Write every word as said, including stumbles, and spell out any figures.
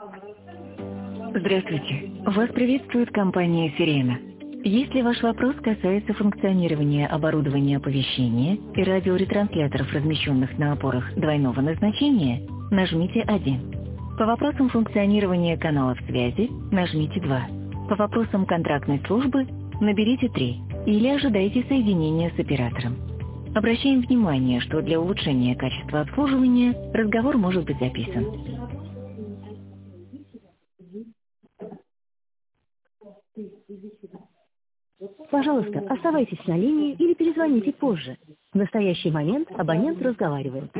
Здравствуйте. Вас приветствует компания «Сирена». Если ваш вопрос касается функционирования оборудования оповещения и радиоретрансляторов, размещенных на опорах двойного назначения, нажмите один. По вопросам функционирования каналов связи нажмите два. По вопросам контрактной службы наберите три или ожидайте соединения с оператором. Обращаем внимание, что для улучшения качества обслуживания разговор может быть записан. Пожалуйста, оставайтесь на линии или перезвоните позже. В настоящий момент абонент разговаривает.